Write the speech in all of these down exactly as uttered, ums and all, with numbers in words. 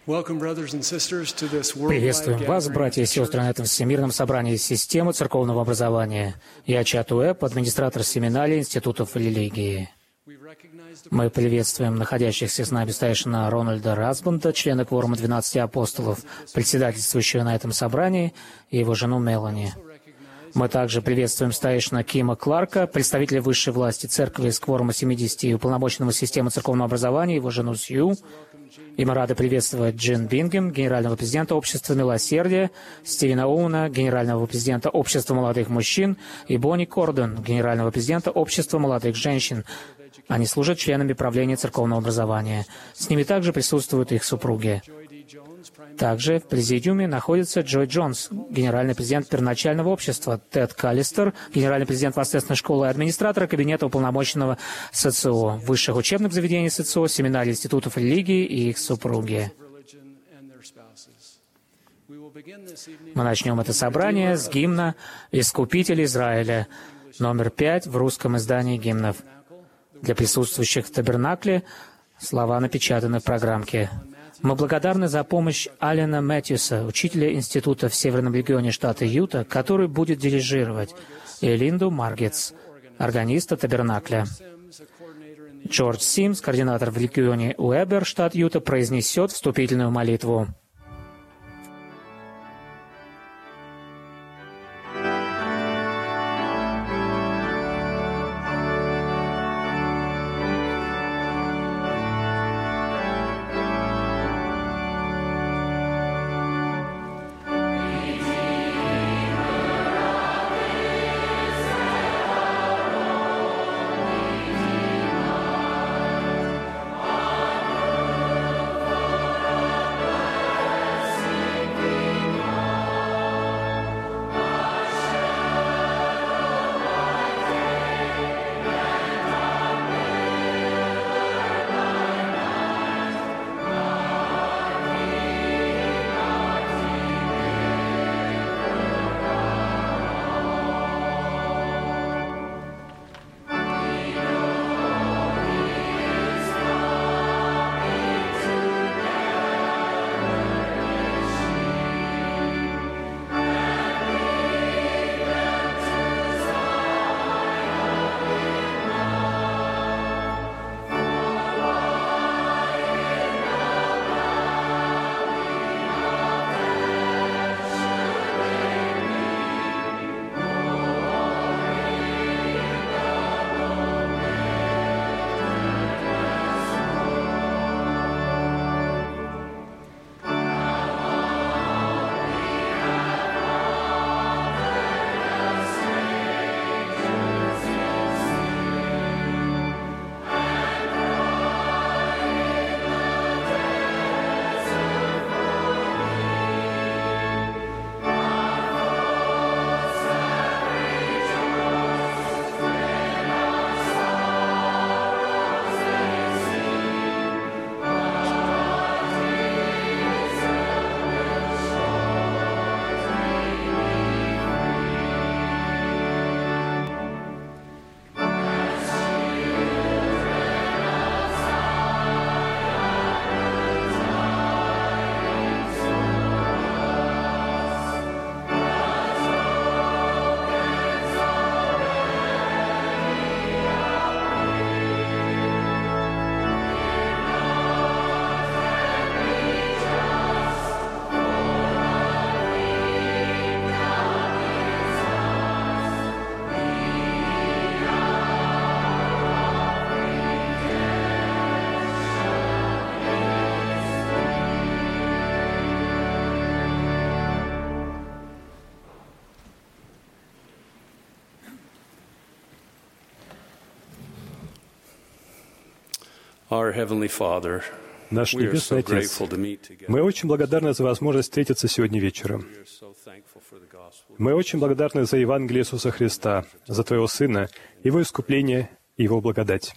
Приветствуем вас, братья и сестры, на этом всемирном собрании системы церковного образования. Я Чат Уэбб, администратор семинарии институтов религии. Мы приветствуем находящихся с нами старейшина Рональда Расбанда, члена кворума двенадцати апостолов, председательствующего на этом собрании, и его жену Мелани. Мы также приветствуем старейшина Кима Кларка, представителя высшей власти церкви из кворума семидесяти и уполномоченного системы церковного образования, его жену Сью. И мы рады приветствовать Джин Бингем, генерального президента Общества Милосердия, Стивена Оуэна, генерального президента Общества молодых мужчин, и Бонни Кордон, генерального президента Общества молодых женщин. Они служат членами правления церковного образования. С ними также присутствуют их супруги. Также в президиуме находится Джой Джонс, генеральный президент первоначального общества, Тед Каллистер, генеральный президент воскресной школы и администратор кабинета уполномоченного СЦО, высших учебных заведений СЦО, семинарий институтов религии и их супруги. Мы начнем это собрание с гимна «Искупитель Израиля», номер пять в русском издании гимнов. Для присутствующих в табернакле слова напечатаны в программке. Мы благодарны за помощь Алена Мэтьюса, учителя института в Северном регионе штата Юта, который будет дирижировать, и Линду Маргетс, органиста табернакля. Джордж Симс, координатор в регионе Уэбер, штат Юта, произнесет вступительную молитву. Наш Небесный Отец, мы очень благодарны за возможность встретиться сегодня вечером. Мы очень благодарны за Евангелие Иисуса Христа, за Твоего Сына, Его искупление и Его благодать.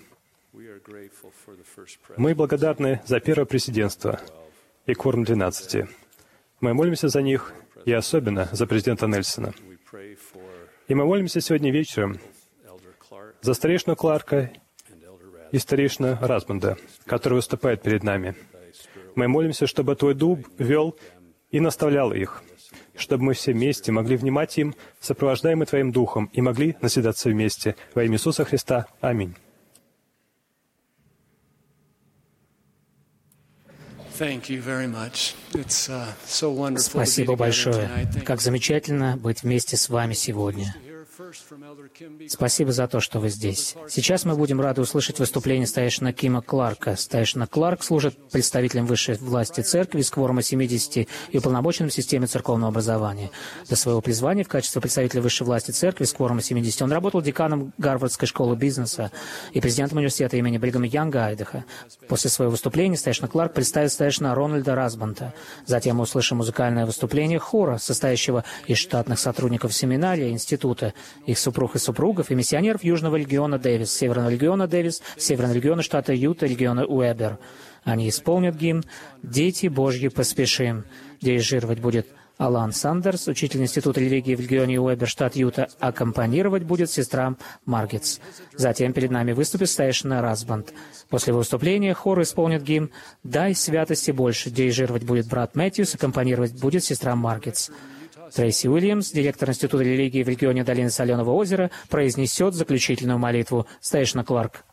Мы благодарны за первое президентство и кворум двенадцати. Мы молимся за них и особенно за президента Нельсона. И мы молимся сегодня вечером за старейшину Кларка и старейшину Расбанда, который выступает перед нами. Мы молимся, чтобы Твой Дух вел и наставлял их, чтобы мы все вместе могли внимать им, сопровождаемые Твоим Духом, и могли наследаться вместе. Во имя Иисуса Христа. Аминь. Спасибо большое. Как замечательно быть вместе с вами сегодня. Спасибо за то, что вы здесь. Сейчас мы будем рады услышать выступление старейшины Кима Кларка. Старейшина Кларк служит представителем высшей власти церкви из кворума семидесяти и уполномоченным в системе церковного образования. До своего призвания в качестве представителя высшей власти церкви из кворума семидесяти он работал деканом Гарвардской школы бизнеса и президентом университета имени Бригама Янга, Айдахо. После своего выступления старейшина Кларк представит старейшина Рональда Расбанта. Затем мы услышим музыкальное выступление хора, состоящего из штатных сотрудников семинария, института, их супруг и супругов, и миссионеров Южного региона Дэвис, Северного региона Дэвис, Северного региона штата Юта, региона Уэбер. Они исполнят гимн «Дети Божьи, поспешим», дирижировать будет Алан Сандерс, учитель Института религии в регионе Уэбер, штат Юта, аккомпанировать будет сестра Маргетс. Затем перед нами выступит старейшина Расбанд. После выступления хор исполнит гимн «Дай святости больше», дирижировать будет брат Мэтьюс, аккомпанировать будет сестра Маргетс. Трейси Уильямс, директор Института религии в регионе Долины Соленого озера, произнесет заключительную молитву. Старейшина Кларк.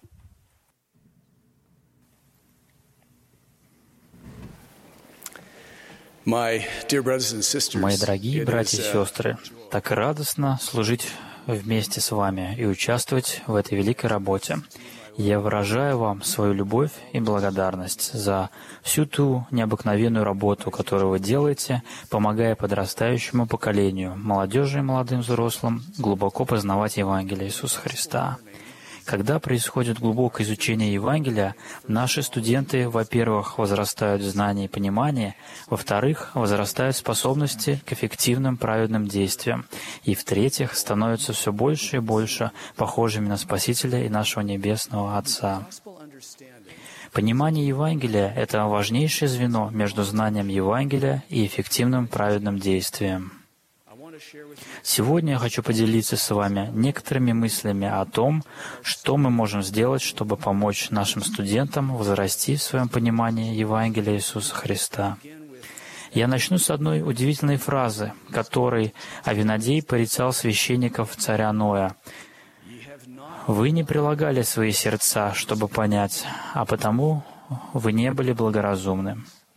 Мои дорогие братья и сестры, так радостно служить вместе с вами и участвовать в этой великой работе. Я выражаю вам свою любовь и благодарность за всю ту необыкновенную работу, которую вы делаете, помогая подрастающему поколению, молодежи и молодым взрослым, глубоко познавать Евангелие Иисуса Христа. Когда происходит глубокое изучение Евангелия, наши студенты, во-первых, возрастают в знании и понимании, во-вторых, возрастают способности к эффективным праведным действиям, и, в-третьих, становятся все больше и больше похожими на Спасителя и нашего Небесного Отца. Понимание Евангелия — это важнейшее звено между знанием Евангелия и эффективным праведным действием. Сегодня я хочу поделиться с вами некоторыми мыслями о том, что мы можем сделать, чтобы помочь нашим студентам возрасти в своем понимании Евангелия Иисуса Христа. Я начну с одной удивительной фразы, которой Авинадей порицал священников царя Ноя. «Вы не прилагали свои сердца, чтобы понять, а потому вы не были благоразумны».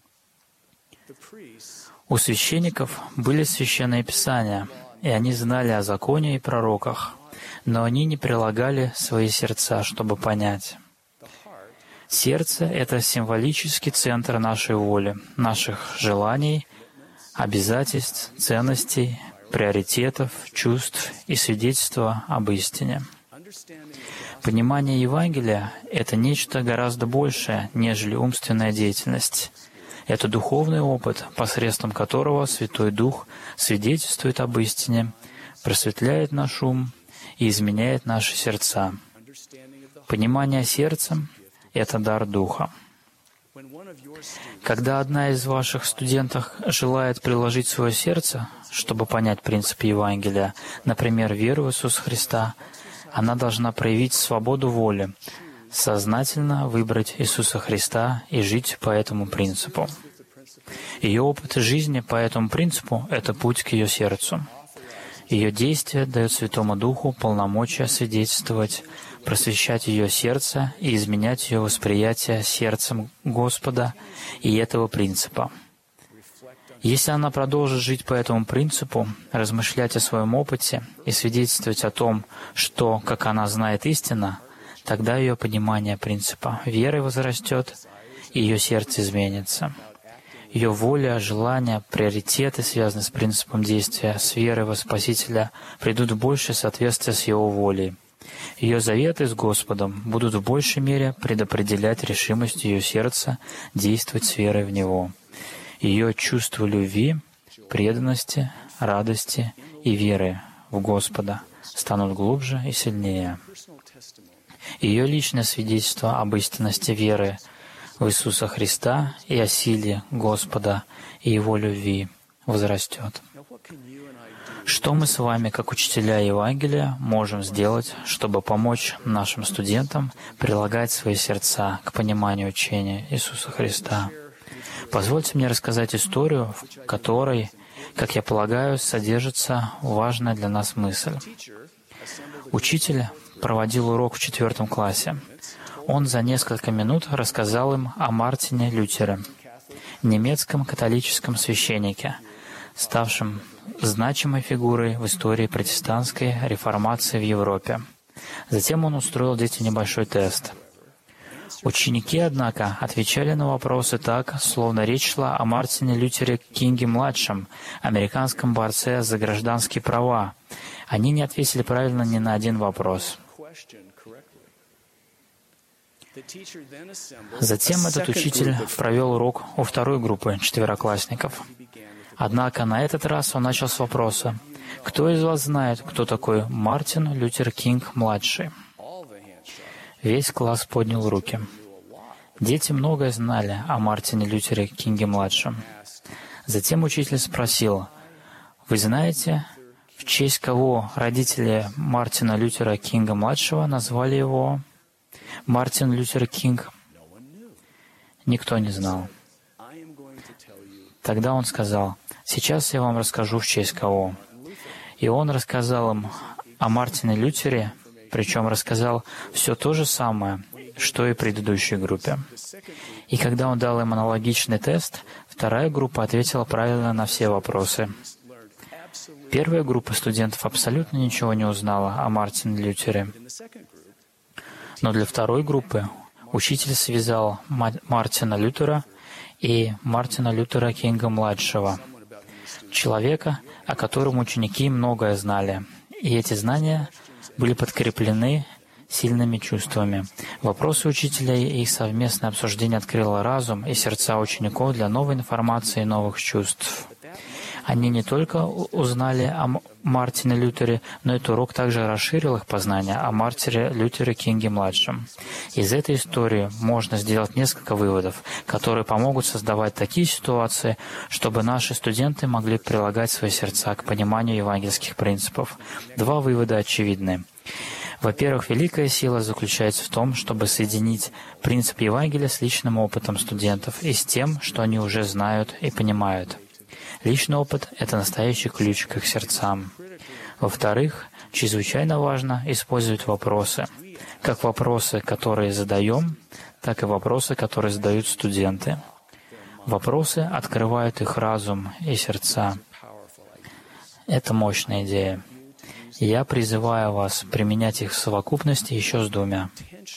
У священников были священные писания, и они знали о законе и пророках, но они не прилагали свои сердца, чтобы понять. Сердце — это символический центр нашей воли, наших желаний, обязательств, ценностей, приоритетов, чувств и свидетельства об истине. Понимание Евангелия — это нечто гораздо большее, нежели умственная деятельность. Это духовный опыт, посредством которого Святой Дух свидетельствует об истине, просветляет наш ум и изменяет наши сердца. Понимание сердцем — это дар Духа. Когда одна из ваших студентов желает приложить свое сердце, чтобы понять принцип Евангелия, например, веру в Иисуса Христа, она должна проявить свободу воли, сознательно выбрать Иисуса Христа и жить по этому принципу. Ее опыт жизни по этому принципу — это путь к ее сердцу. Ее действие дает Святому Духу полномочия свидетельствовать, просвещать ее сердце и изменять ее восприятие сердцем Господа и этого принципа. Если она продолжит жить по этому принципу, размышлять о своем опыте и свидетельствовать о том, что, как она знает истину, тогда ее понимание принципа веры возрастет, и ее сердце изменится. Ее воля, желания, приоритеты, связанные с принципом действия, с верой во Спасителя, придут в большее соответствие с Его волей. Ее заветы с Господом будут в большей мере предопределять решимость ее сердца действовать с верой в Него. Ее чувство любви, преданности, радости и веры в Господа станут глубже и сильнее. Ее личное свидетельство об истинности веры в Иисуса Христа и о силе Господа и Его любви возрастет. Что мы с вами, как учителя Евангелия, можем сделать, чтобы помочь нашим студентам прилагать свои сердца к пониманию учения Иисуса Христа? Позвольте мне рассказать историю, в которой, как я полагаю, содержится важная для нас мысль. Учитель проводил урок в четвертом классе. Он за несколько минут рассказал им о Мартине Лютере, немецком католическом священнике, ставшем значимой фигурой в истории протестантской реформации в Европе. Затем он устроил детям небольшой тест. Ученики, однако, отвечали на вопросы так, словно речь шла о Мартине Лютере Кинге-младшем, американском борце за гражданские права. Они не ответили правильно ни на один вопрос. Затем этот учитель провел урок у второй группы четвероклассников. Однако на этот раз он начал с вопроса: «Кто из вас знает, кто такой Мартин Лютер Кинг-младший?» Весь класс поднял руки. Дети многое знали о Мартине Лютере Кинге-младшем. Затем учитель спросил: «Вы знаете, в честь кого родители Мартина Лютера Кинга-младшего назвали его Мартин Лютер Кинг?» Никто не знал. Тогда он сказал: «Сейчас я вам расскажу, в честь кого». И он рассказал им о Мартине Лютере, причем рассказал все то же самое, что и в предыдущей группе. И когда он дал им аналогичный тест, вторая группа ответила правильно на все вопросы. Первая группа студентов абсолютно ничего не узнала о Мартине Лютере. Но для второй группы учитель связал Мартина Лютера и Мартина Лютера Кинга-младшего, человека, о котором ученики многое знали. И эти знания были подкреплены сильными чувствами. Вопросы учителя и их совместное обсуждение открыло разум и сердца учеников для новой информации и новых чувств. Они не только узнали о Мартине Лютере, но этот урок также расширил их познание о Мартине Лютере Кинге-младшем. Из этой истории можно сделать несколько выводов, которые помогут создавать такие ситуации, чтобы наши студенты могли прилагать свои сердца к пониманию евангельских принципов. Два вывода очевидны. Во-первых, великая сила заключается в том, чтобы соединить принцип Евангелия с личным опытом студентов и с тем, что они уже знают и понимают. Личный опыт — это настоящий ключ к их сердцам. Во-вторых, чрезвычайно важно использовать вопросы. Как вопросы, которые задаем, так и вопросы, которые задают студенты. Вопросы открывают их разум и сердца. Это мощная идея. Я призываю вас применять их в совокупности еще с двумя.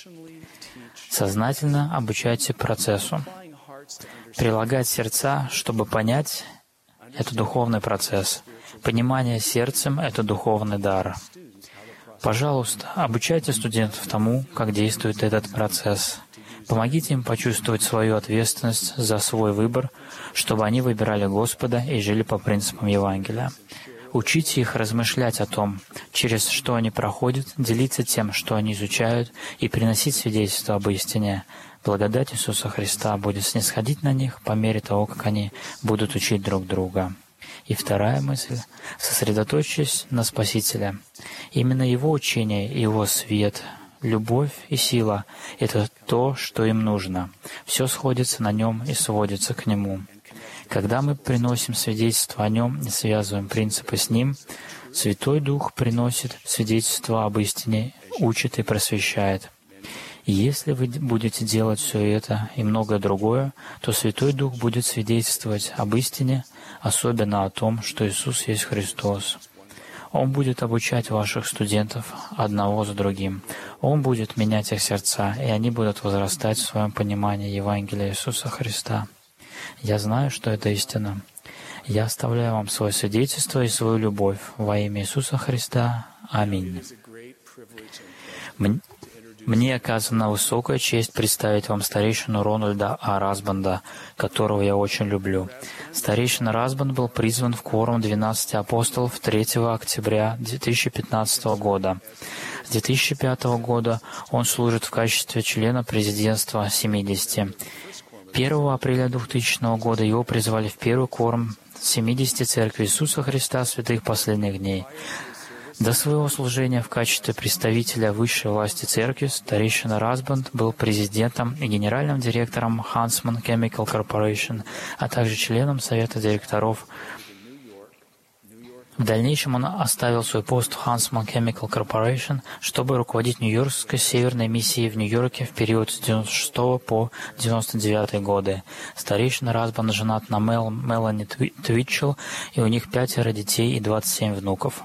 Сознательно обучайте процессу. Прилагать сердца, чтобы понять — это духовный процесс. Понимание сердцем — это духовный дар. Пожалуйста, обучайте студентов тому, как действует этот процесс. Помогите им почувствовать свою ответственность за свой выбор, чтобы они выбирали Господа и жили по принципам Евангелия. Учите их размышлять о том, через что они проходят, делиться тем, что они изучают, и приносить свидетельство об истине. Благодать Иисуса Христа будет снисходить на них по мере того, как они будут учить друг друга. И вторая мысль — сосредоточьтесь на Спасителе. Именно Его учение, Его свет, любовь и сила — это то, что им нужно. Все сходится на Нем и сводится к Нему. Когда мы приносим свидетельство о Нем и связываем принципы с Ним, Святой Дух приносит свидетельство об истине, учит и просвещает. И если вы будете делать все это и многое другое, то Святой Дух будет свидетельствовать об истине, особенно о том, что Иисус есть Христос. Он будет обучать ваших студентов одного за другим. Он будет менять их сердца, и они будут возрастать в своем понимании Евангелия Иисуса Христа. Я знаю, что это истина. Я оставляю вам свое свидетельство и свою любовь во имя Иисуса Христа. Аминь. Мне оказана высокая честь представить вам старейшину Рональда А. Расбанда, которого я очень люблю. Старейшина Расбанд был призван в кворум двенадцати апостолов третьего октября две тысячи пятнадцатого года. С две тысячи пятого года он служит в качестве члена президентства семидесяти. первого апреля двухтысячного года его призвали в первый кворум семидесяти Церкви Иисуса Христа Святых Последних Дней. До своего служения в качестве представителя высшей власти церкви старейшина Расбанд был президентом и генеральным директором Huntsman Chemical Corporation, а также членом совета директоров. В дальнейшем он оставил свой пост в Huntsman Chemical Corporation, чтобы руководить Нью-Йоркской северной миссией в Нью-Йорке в период с девяносто шестого по девяносто девятый годы. Старейшина Расбанд женат на Мел, Мелани Твитчелл, и у них пятеро детей и двадцать семь внуков.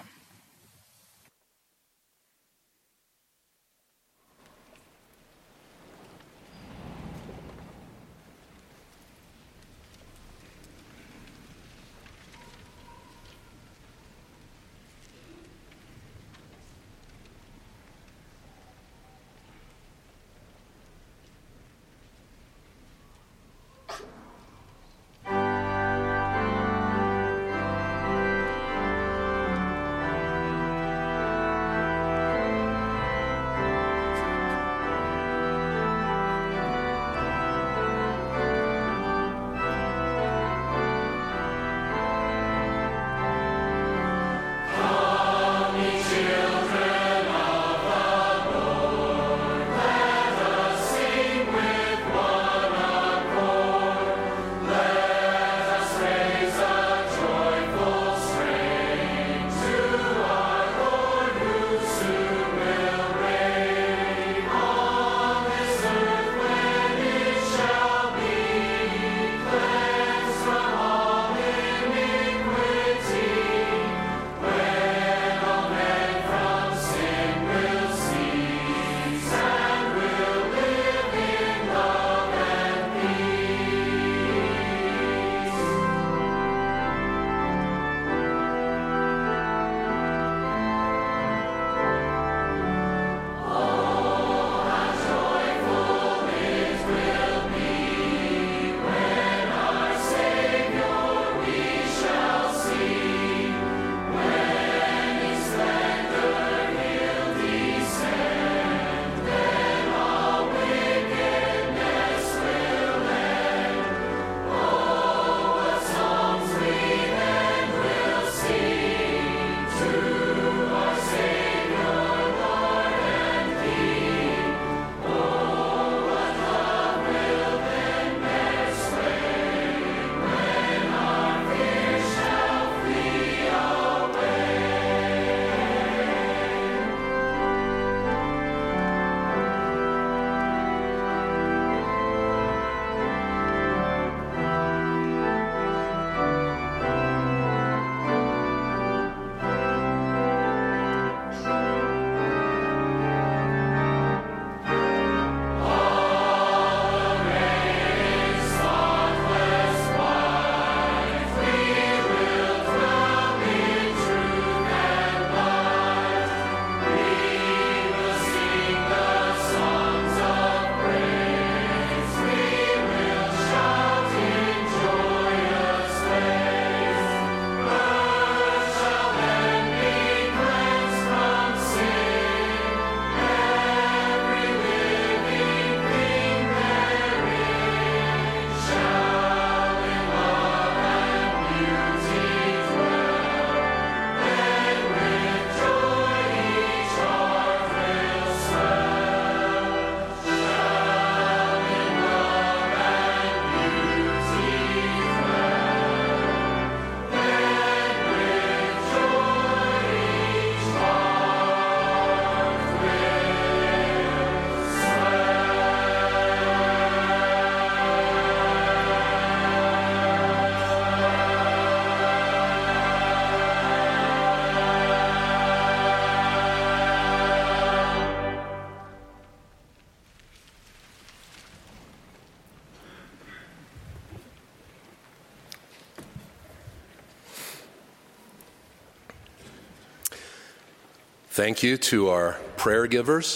Thank you to our prayer givers.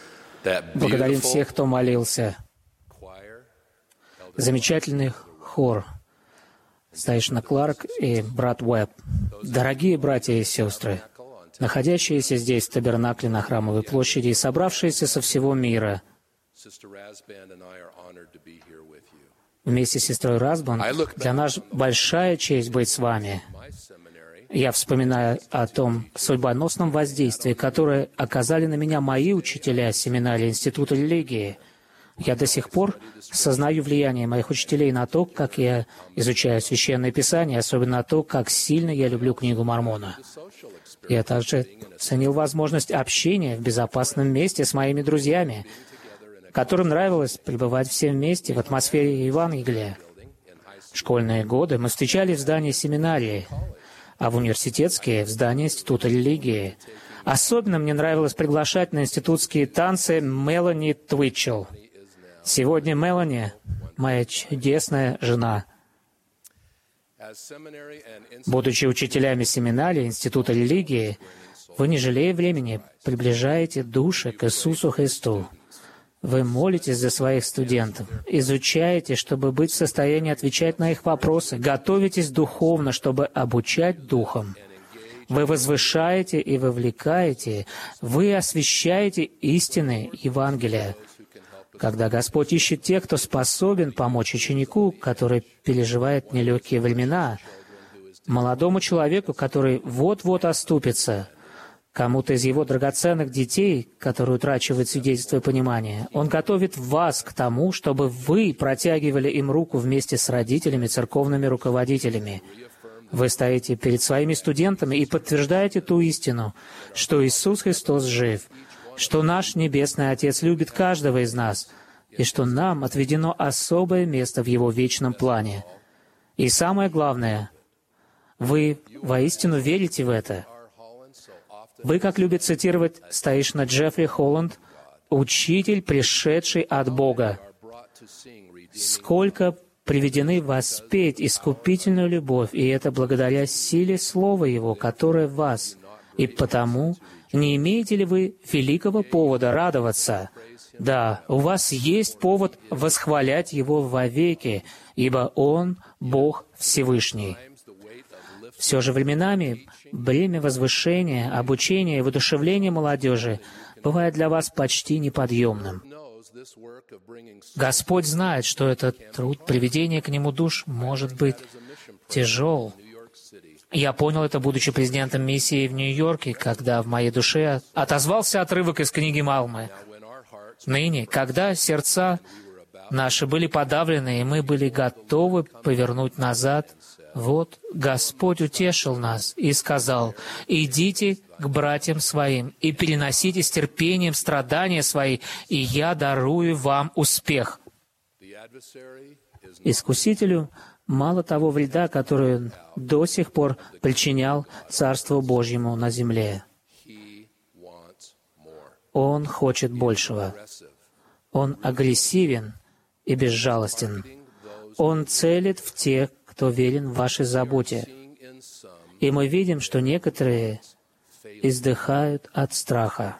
Благодарим всех, кто молился. Замечательный хор. Старейшина Кларк и брат Уэбб. Дорогие братья и сестры, находящиеся здесь в табернакле на Храмовой площади и собравшиеся со всего мира, вместе с сестрой Расбан, для нас большая честь быть с вами. Я вспоминаю о том судьбоносном воздействии, которое оказали на меня мои учителя семинарии Института религии. Я до сих пор сознаю влияние моих учителей на то, как я изучаю Священное Писание, особенно на то, как сильно я люблю книгу Мормона. Я также ценил возможность общения в безопасном месте с моими друзьями, которым нравилось пребывать все вместе в атмосфере Евангелия. В школьные годы мы встречались в здании семинарии, а в университетские — в здании Института религии. Особенно мне нравилось приглашать на институтские танцы Мелани Твитчелл. Сегодня Мелани — моя чудесная жена. Будучи учителями семинарии Института религии, вы, не жалея времени, приближаете души к Иисусу Христу. Вы молитесь за своих студентов, изучаете, чтобы быть в состоянии отвечать на их вопросы, готовитесь духовно, чтобы обучать духом. Вы возвышаете и вовлекаете, вы освещаете истины Евангелия. Когда Господь ищет тех, кто способен помочь ученику, который переживает нелегкие времена, молодому человеку, который вот-вот оступится, кому-то из его драгоценных детей, которые утрачивают свидетельство и понимание, Он готовит вас к тому, чтобы вы протягивали им руку вместе с родителями, церковными руководителями. Вы стоите перед своими студентами и подтверждаете ту истину, что Иисус Христос жив, что наш Небесный Отец любит каждого из нас, и что нам отведено особое место в Его вечном плане. И самое главное, вы воистину верите в это. Вы, как любит цитировать старейшина Джеффри Холланд, «учитель, пришедший от Бога». Сколько приведены воспеть искупительную любовь, и это благодаря силе Слова Его, которое в вас. И потому не имеете ли вы великого повода радоваться? Да, у вас есть повод восхвалять Его вовеки, ибо Он — Бог Всевышний. Все же временами бремя возвышения, обучения и воодушевления молодежи бывает для вас почти неподъемным. Господь знает, что этот труд приведения к Нему душ может быть тяжел. Я понял это, будучи президентом миссии в Нью-Йорке, когда в моей душе отозвался отрывок из книги Малмы. Ныне, когда сердца наши были подавлены, и мы были готовы повернуть назад, вот Господь утешил нас и сказал: «Идите к братьям своим и переносите с терпением страдания свои, и я дарую вам успех». Искусителю мало того вреда, который он до сих пор причинял Царству Божьему на земле. Он хочет большего. Он агрессивен и безжалостен. Он целит в тех, кто верен в вашей заботе. И мы видим, что некоторые издыхают от страха.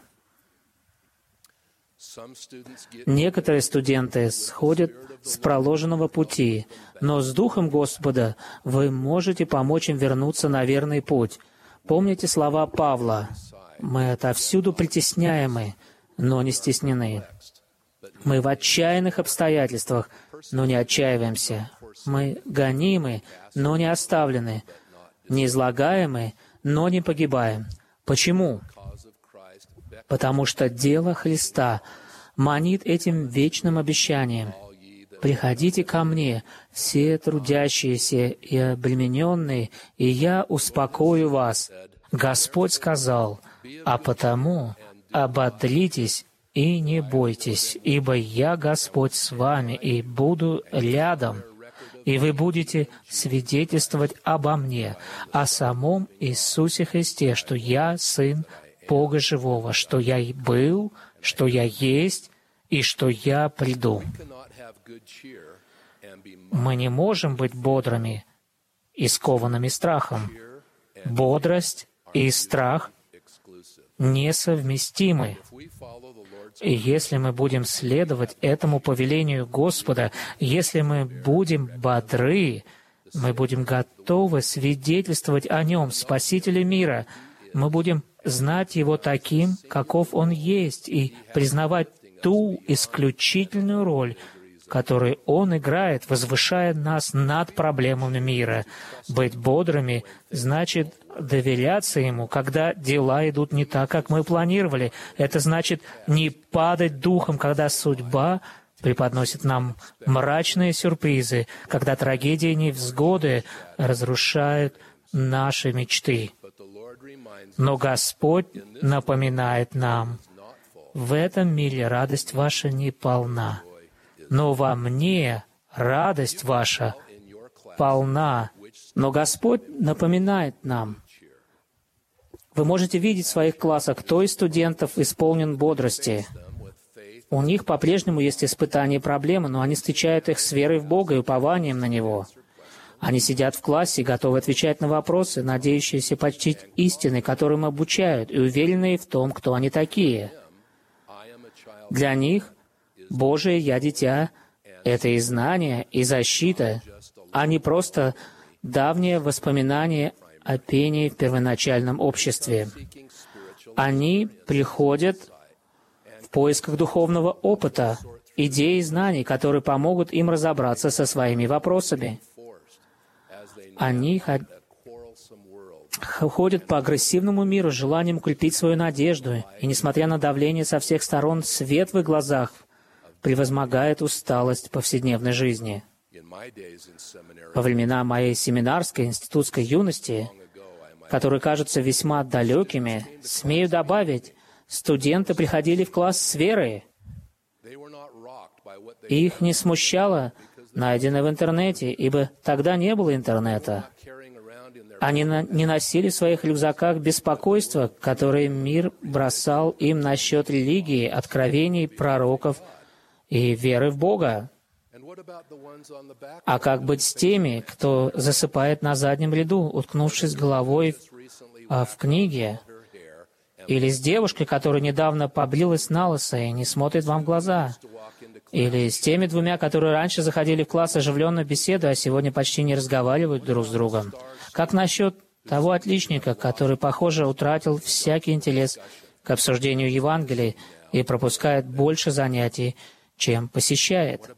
Некоторые студенты сходят с проложенного пути, но с Духом Господа вы можете помочь им вернуться на верный путь. Помните слова Павла: «Мы отовсюду притесняемы, но не стеснены. Мы в отчаянных обстоятельствах, но не отчаиваемся. Мы гонимы, но не оставлены, не излагаемы, но не погибаем». Почему? Потому что дело Христа манит этим вечным обещанием: «Приходите ко мне, все трудящиеся и обремененные, и я успокою вас». Господь сказал: «А потому ободритесь и не бойтесь, ибо я Господь с вами, и буду рядом, и вы будете свидетельствовать обо мне, о самом Иисусе Христе, что я Сын Бога Живого, что я и был, что я есть, и что я приду». Мы не можем быть бодрыми и скованными страхом. Бодрость и страх несовместимы. И если мы будем следовать этому повелению Господа, если мы будем бодры, мы будем готовы свидетельствовать о Нем, Спасителе мира, мы будем знать Его таким, каков Он есть, и признавать ту исключительную роль, который Он играет, возвышая нас над проблемами мира. Быть бодрыми значит доверяться Ему, когда дела идут не так, как мы планировали. Это значит не падать духом, когда судьба преподносит нам мрачные сюрпризы, когда трагедии и невзгоды разрушают наши мечты. Но Господь напоминает нам: в этом мире радость ваша не полна, но во мне радость ваша полна. Но Господь напоминает нам. Вы можете видеть в своих классах, кто из студентов исполнен бодрости. У них по-прежнему есть испытания и проблемы, но они встречают их с верой в Бога и упованием на Него. Они сидят в классе, готовы отвечать на вопросы, надеющиеся почтить истины, которым обучают, и уверенные в том, кто они такие. Для них Божие «Я дитя» — это и знание, и защита, а не просто давнее воспоминание о пении в первоначальном обществе. Они приходят в поисках духовного опыта, идей и знаний, которые помогут им разобраться со своими вопросами. Они ходят по агрессивному миру с желанием укрепить свою надежду, и, несмотря на давление со всех сторон, свет в их глазах превозмогает усталость повседневной жизни. Во времена моей семинарской институтской юности, которые кажутся весьма далекими, смею добавить, студенты приходили в класс с верой. Их не смущало найденное в интернете, ибо тогда не было интернета. Они на, не носили в своих рюкзаках беспокойства, которое мир бросал им насчет религии, откровений, пророков и веры в Бога. А как быть с теми, кто засыпает на заднем ряду, уткнувшись головой в, в книге? Или с девушкой, которая недавно побрилась на лысо и не смотрит вам в глаза? Или с теми двумя, которые раньше заходили в класс оживленно беседуя, а сегодня почти не разговаривают друг с другом? Как насчет того отличника, который, похоже, утратил всякий интерес к обсуждению Евангелия и пропускает больше занятий, чем посещает?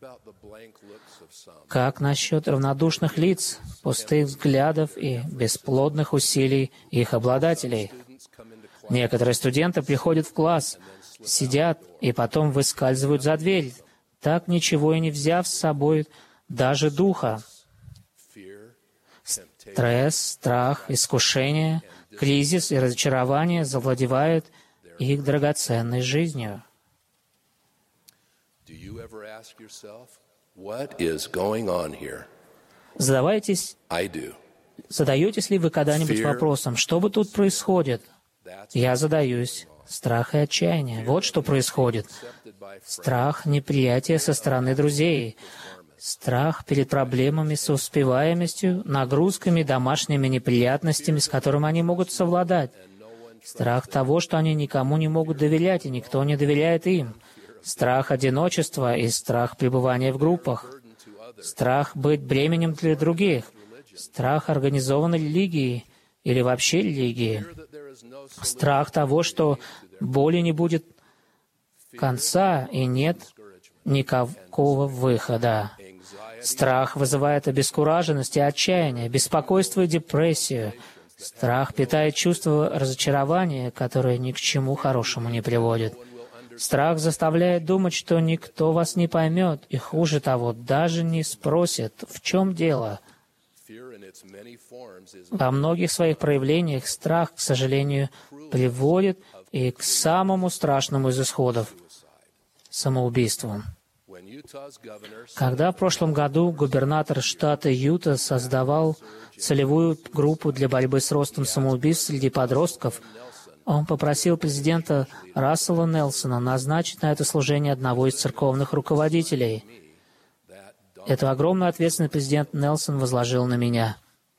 Как насчет равнодушных лиц, пустых взглядов и бесплодных усилий их обладателей? Некоторые студенты приходят в класс, сидят и потом выскальзывают за дверь, так ничего и не взяв с собой даже духа. Стресс, страх, искушение, кризис и разочарование завладевают их драгоценной жизнью. Задавайтесь, задаетесь ли вы когда-нибудь вопросом, что бы тут происходит? Я задаюсь. Страх и отчаяние. Вот что происходит. Страх неприятия со стороны друзей. Страх перед проблемами с успеваемостью, нагрузками, домашними неприятностями, с которыми они могут совладать. Страх того, что они никому не могут доверять, и никто не доверяет им. Страх одиночества и страх пребывания в группах. Страх быть бременем для других. Страх организованной религии или вообще религии. Страх того, что боли не будет конца и нет никакого выхода. Страх вызывает обескураженность и отчаяние, беспокойство и депрессию. Страх питает чувство разочарования, которое ни к чему хорошему не приводит. Страх заставляет думать, что никто вас не поймет, и хуже того, даже не спросит, в чем дело. Во многих своих проявлениях страх, к сожалению, приводит и к самому страшному из исходов — самоубийству. Когда в прошлом году губернатор штата Юта создавал целевую группу для борьбы с ростом самоубийств среди подростков, он попросил президента Рассела Нельсона назначить на это служение одного из церковных руководителей. Эту огромную ответственность президент Нельсон возложил на меня.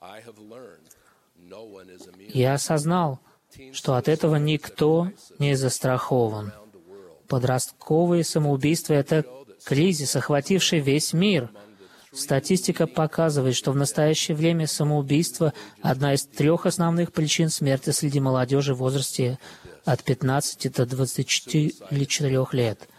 Я осознал, что от этого никто не застрахован. Подростковые самоубийства — это кризис, охвативший весь мир. Статистика показывает, что в настоящее время самоубийство — одна из трех основных причин смерти среди молодежи в возрасте от пятнадцати до двадцати четырёх лет.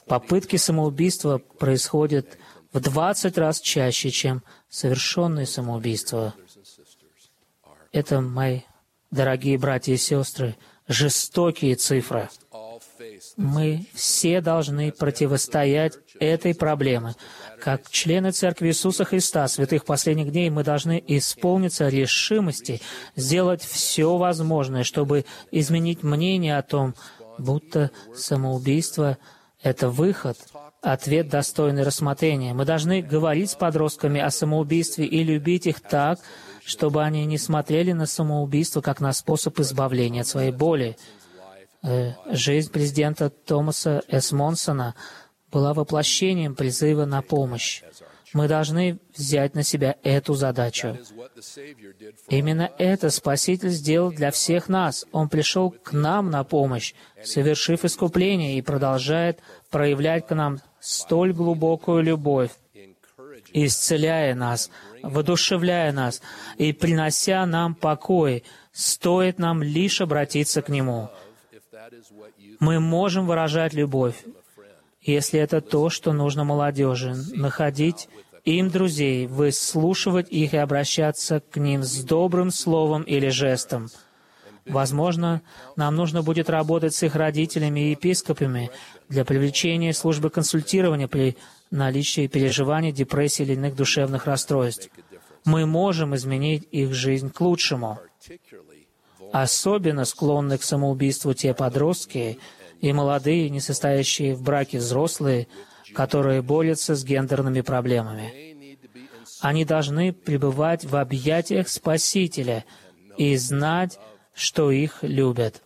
Попытки самоубийства происходят в двадцать раз чаще, чем совершенные самоубийства. Это, мои дорогие братья и сестры, жестокие цифры. Мы все должны противостоять этой проблеме. Как члены Церкви Иисуса Христа, святых последних дней, мы должны исполниться решимости сделать все возможное, чтобы изменить мнение о том, будто самоубийство — это выход, ответ, достойный рассмотрения. Мы должны говорить с подростками о самоубийстве и любить их так, чтобы они не смотрели на самоубийство как на способ избавления от своей боли. Жизнь президента Томаса С. Монсона была воплощением призыва на помощь. Мы должны взять на себя эту задачу. Именно это Спаситель сделал для всех нас. Он пришел к нам на помощь, совершив искупление, и продолжает проявлять к нам столь глубокую любовь, исцеляя нас, воодушевляя нас и принося нам покой. Стоит нам лишь обратиться к Нему. Мы можем выражать любовь, если это то, что нужно молодежи, находить им друзей, выслушивать их и обращаться к ним с добрым словом или жестом. Возможно, нам нужно будет работать с их родителями и епископами для привлечения службы консультирования при наличии переживаний, депрессии или иных душевных расстройств. Мы можем изменить их жизнь к лучшему. Особенно склонны к самоубийству те подростки и молодые, не состоящие в браке взрослые, которые борются с гендерными проблемами. Они должны пребывать в объятиях Спасителя и знать, что их любят.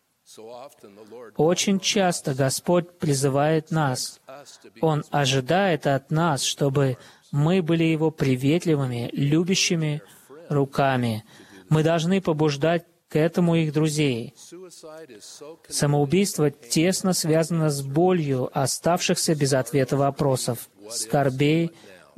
Очень часто Господь призывает нас. Он ожидает от нас, чтобы мы были Его приветливыми, любящими руками. Мы должны побуждать к этому их друзей. Самоубийство тесно связано с болью оставшихся без ответа вопросов, скорбей,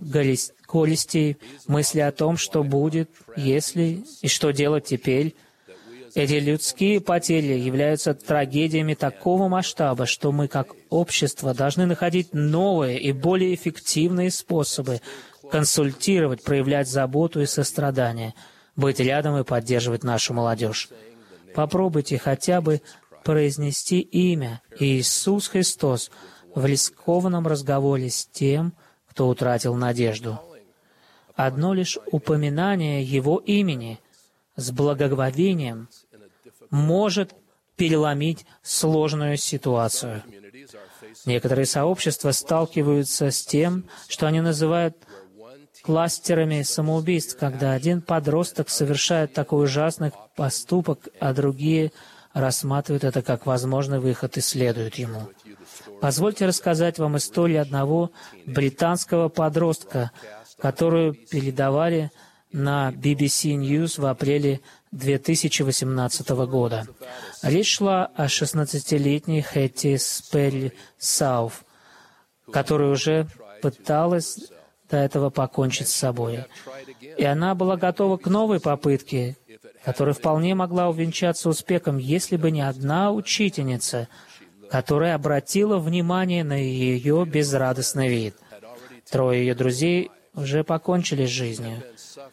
горестей, мысли о том, что будет, если и что делать теперь. Эти людские потери являются трагедиями такого масштаба, что мы, как общество, должны находить новые и более эффективные способы консультировать, проявлять заботу и сострадание, быть рядом и поддерживать нашу молодежь. Попробуйте хотя бы произнести имя Иисус Христос в рискованном разговоре с тем, кто утратил надежду. Одно лишь упоминание Его имени с благоговением может переломить сложную ситуацию. Некоторые сообщества сталкиваются с тем, что они называют кластерами самоубийств, когда один подросток совершает такой ужасный поступок, а другие рассматривают это как возможный выход и следуют ему. Позвольте рассказать вам историю одного британского подростка, которую передавали на би би си News в апреле две тысячи восемнадцатого года. Речь шла о шестнадцатилетней Хэтти Сперри Сауф, которая уже пыталась до этого покончить с собой. И она была готова к новой попытке, которая вполне могла увенчаться успехом, если бы не одна учительница, которая обратила внимание на ее безрадостный вид. Трое ее друзей уже покончили с жизнью.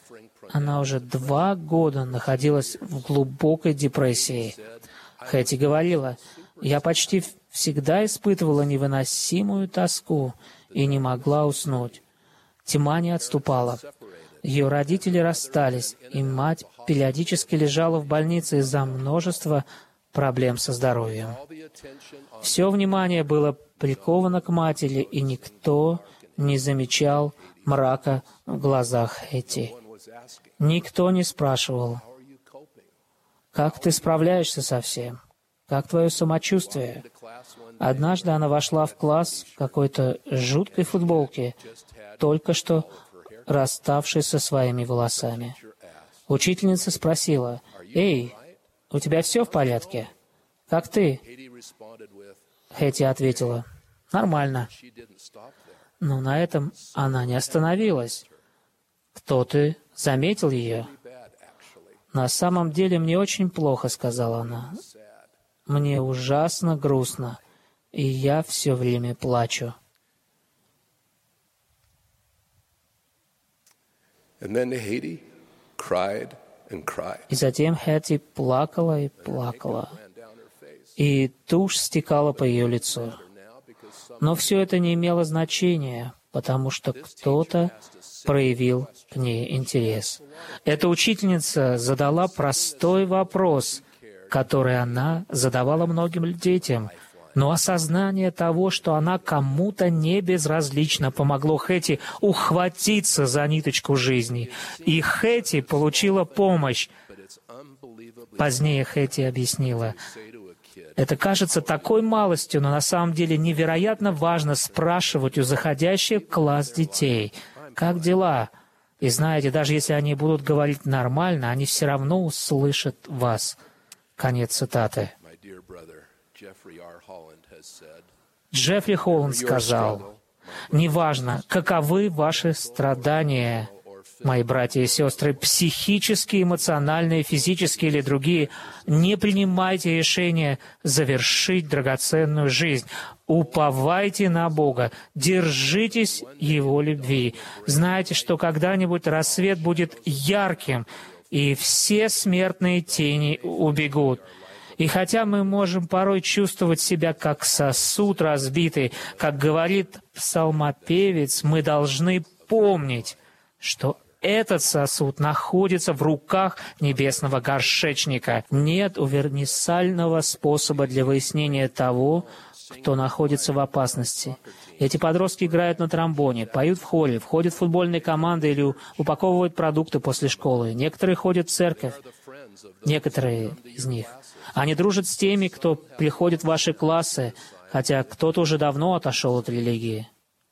Она уже два года находилась в глубокой депрессии. Хэтти говорила: «Я почти всегда испытывала невыносимую тоску и не могла уснуть. Тьма не отступала. Ее родители расстались, и мать периодически лежала в больнице из-за множества проблем со здоровьем. Все внимание было приковано к матери, и никто не замечал мрака в глазах Хэтти. Никто не спрашивал: «Как ты справляешься со всем? Как твое самочувствие?» Однажды она вошла в класс в какой-то жуткой футболке, только что расставшей со своими волосами. Учительница спросила: «Эй, у тебя все в порядке? Как ты?» Хэтти ответила: «Нормально». Но на этом она не остановилась. «Кто-то заметил ее?» «На самом деле мне очень плохо», — сказала она. «Мне ужасно грустно. и я все время плачу». And then Haiti cried and cried. И затем Хэти плакала и плакала, и тушь стекала по ее лицу. Но все это не имело значения, потому что кто-то проявил к ней интерес. Эта учительница задала простой вопрос, который она задавала многим детям, но осознание того, что она кому-то не безразлична, помогло Хэти ухватиться за ниточку жизни. И Хэти получила помощь. Позднее Хэти объяснила: «Это кажется такой малостью, но на самом деле невероятно важно спрашивать у заходящих в класс детей: как дела? И знаете, даже если они будут говорить нормально, они все равно услышат вас». Конец цитаты. Джеффри Холланд сказал: «Неважно, каковы ваши страдания, мои братья и сестры, психические, эмоциональные, физические или другие, не принимайте решение завершить драгоценную жизнь. Уповайте на Бога, держитесь Его любви. Знайте, что когда-нибудь рассвет будет ярким, и все смертные тени убегут. И хотя мы можем порой чувствовать себя как сосуд разбитый, как говорит псалмопевец, мы должны помнить, что этот сосуд находится в руках небесного горшечника. Нет универсального способа для выяснения того, кто находится в опасности. Эти подростки играют на тромбоне, поют в хоре, входят в футбольные команды или упаковывают продукты после школы. Некоторые ходят в церковь, некоторые из них. Они дружат с теми, кто приходит в ваши классы, хотя кто-то уже давно отошел от религии.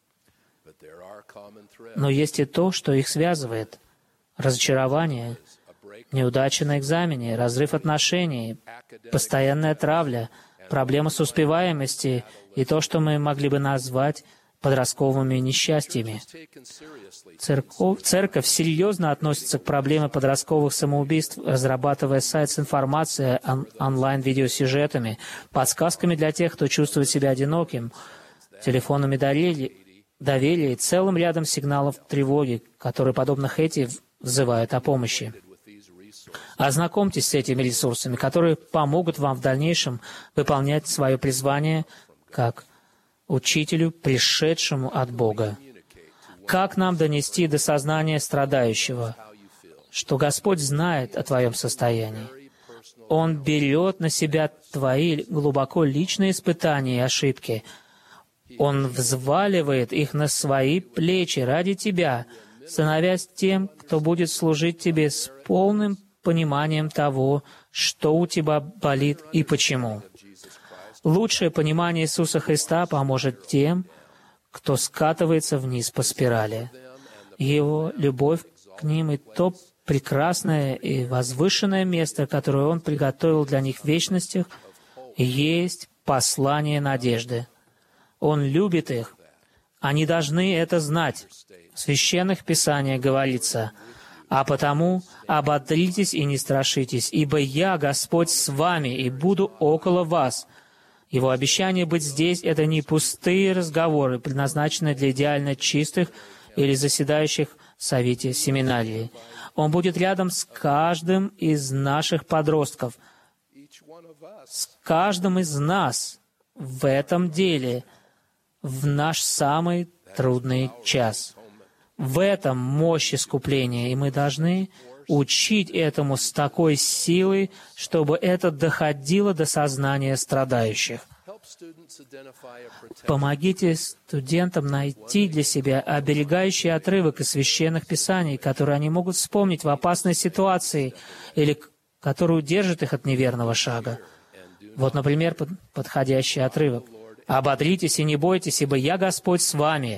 Но есть и то, что их связывает. Разочарование, неудача на экзамене, разрыв отношений, постоянная травля, проблемы с успеваемостью и то, что мы могли бы назвать подростковыми несчастьями. Церковь, церковь серьезно относится к проблеме подростковых самоубийств, разрабатывая сайт с информацией, он, онлайн-видеосюжетами, подсказками для тех, кто чувствует себя одиноким, телефонами доверия, доверия и целым рядом сигналов тревоги, которые, подобно Хэти, взывают о помощи. Ознакомьтесь с этими ресурсами, которые помогут вам в дальнейшем выполнять свое призвание как учителю, пришедшему от Бога. Как нам донести до сознания страдающего, что Господь знает о твоем состоянии? Он берет на себя твои глубоко личные испытания и ошибки. Он взваливает их на свои плечи ради тебя, становясь тем, кто будет служить тебе с полным пониманием того, что у тебя болит и почему. Лучшее понимание Иисуса Христа поможет тем, кто скатывается вниз по спирали. Его любовь к ним и то прекрасное и возвышенное место, которое Он приготовил для них в вечности, есть послание надежды. Он любит их. Они должны это знать. В Священных Писаниях говорится: «А потому ободритесь и не страшитесь, ибо я, Господь, с вами, и буду около вас». Его обещание быть здесь — это не пустые разговоры, предназначенные для идеально чистых или заседающих в совете семинарии. Он будет рядом с каждым из наших подростков, с каждым из нас в этом деле, в наш самый трудный час. В этом мощь искупления, и мы должны учить этому с такой силой, чтобы это доходило до сознания страдающих. Помогите студентам найти для себя оберегающий отрывок из Священных Писаний, который они могут вспомнить в опасной ситуации или который удержит их от неверного шага. Вот, например, подходящий отрывок. «Ободритесь и не бойтесь, ибо я Господь с вами».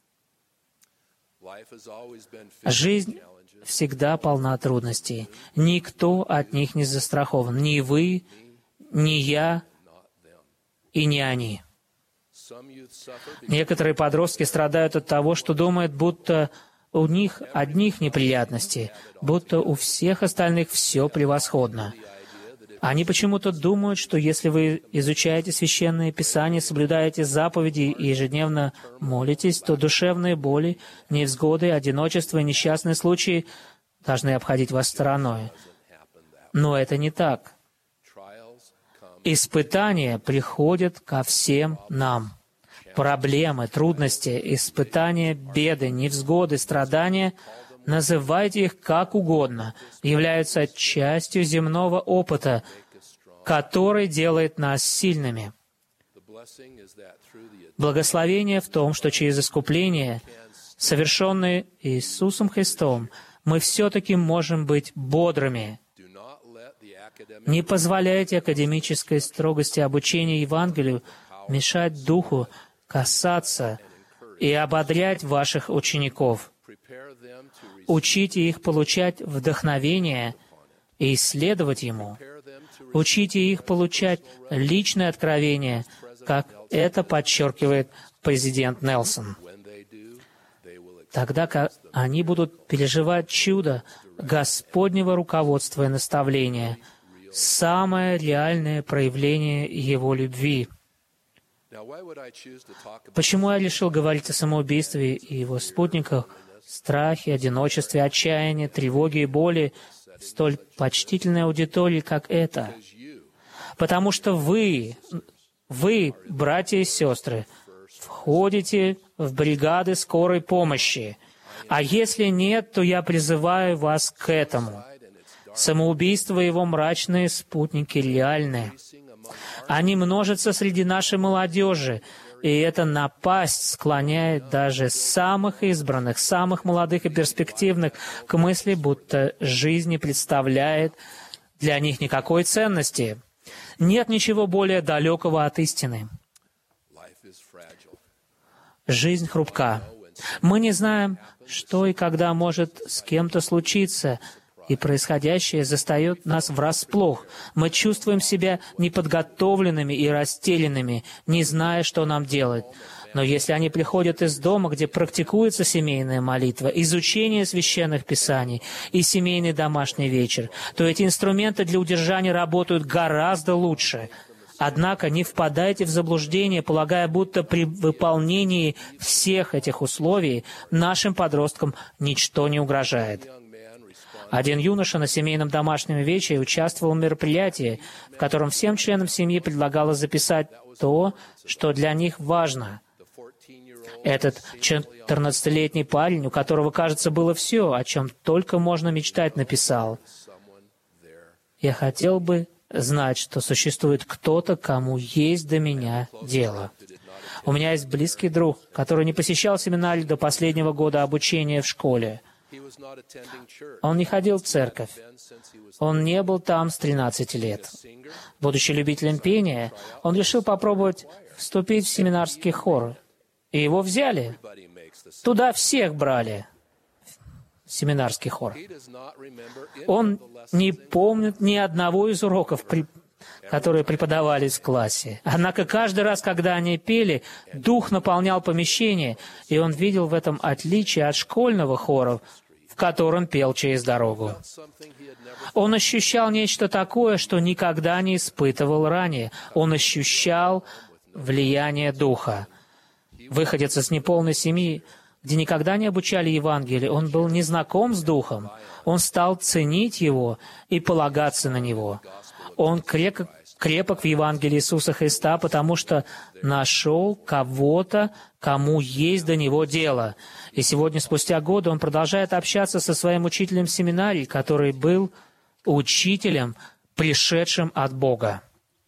Жизнь всегда полна трудностей. Никто от них не застрахован. Ни вы, ни я и не они. Некоторые подростки страдают от того, что думают, будто у них одних неприятностей, будто у всех остальных все превосходно. Они почему-то думают, что если вы изучаете Священное Писание, соблюдаете заповеди и ежедневно молитесь, то душевные боли, невзгоды, одиночество и несчастные случаи должны обходить вас стороной. Но это не так. Испытания приходят ко всем нам. Проблемы, трудности, испытания, беды, невзгоды, страдания — называйте их как угодно, являются частью земного опыта, который делает нас сильными. Благословение в том, что через искупление, совершенное Иисусом Христом, мы все-таки можем быть бодрыми. Не позволяйте академической строгости обучения Евангелию мешать Духу касаться и ободрять ваших учеников. Учите их получать вдохновение и исследовать Ему. Учите их получать личное откровение, как это подчеркивает президент Нельсон. Тогда как они будут переживать чудо Господнего руководства и наставления, самое реальное проявление Его любви. Почему я решил говорить о самоубийстве и его спутниках, страхе, одиночестве, отчаянии, тревоге и боли в столь почтительной аудитории, как эта? Потому что вы, вы, братья и сестры, входите в бригады скорой помощи. А если нет, то я призываю вас к этому. Самоубийство и его мрачные спутники реальны. Они множатся среди нашей молодежи, и эта напасть склоняет даже самых избранных, самых молодых и перспективных к мысли, будто жизнь не представляет для них никакой ценности. Нет ничего более далекого от истины. Жизнь хрупка. Мы не знаем, что и когда может с кем-то случиться, и происходящее застает нас врасплох. Мы чувствуем себя неподготовленными и растерянными, не зная, что нам делать. Но если они приходят из дома, где практикуется семейная молитва, изучение священных писаний и семейный домашний вечер, то эти инструменты для удержания работают гораздо лучше. Однако не впадайте в заблуждение, полагая, будто при выполнении всех этих условий нашим подросткам ничто не угрожает. Один юноша на семейном домашнем вечере участвовал в мероприятии, в котором всем членам семьи предлагалось записать то, что для них важно. Этот четырнадцатилетний парень, у которого, кажется, было все, о чем только можно мечтать, написал: «Я хотел бы знать, что существует кто-то, кому есть до меня дело. У меня есть близкий друг, который не посещал семинарий до последнего года обучения в школе. Он не ходил в церковь. Он не был там с тринадцати лет. Будучи любителем пения, он решил попробовать вступить в семинарский хор. И его взяли. Туда всех брали. В семинарский хор. Он не помнит ни одного из уроков, которые преподавались в классе. Однако каждый раз, когда они пели, дух наполнял помещение, и он видел в этом отличие от школьного хора, в котором пел через дорогу. Он ощущал нечто такое, что никогда не испытывал ранее. Он ощущал влияние Духа. Выходец из неполной семьи, где никогда не обучали Евангелию, он был не знаком с Духом. Он стал ценить Его и полагаться на Него. Он крепок, крепок в Евангелии Иисуса Христа, потому что нашел кого-то, кому есть до Него дело. И сегодня, спустя годы, он продолжает общаться со своим учителем семинарии, который был учителем, пришедшим от Бога.